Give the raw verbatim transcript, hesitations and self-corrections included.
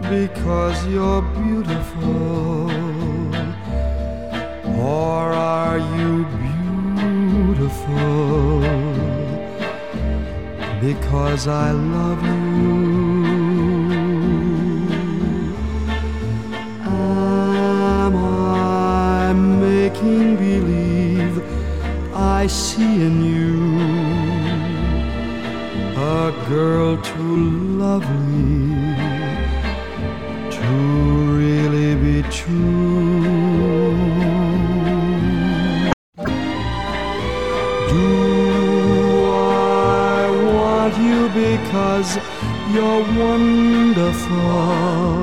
because you're beautiful? Or are you beautiful because I love you? Am I making believe I see in you a girl too lovely to really be true? Do I want you because you're wonderful?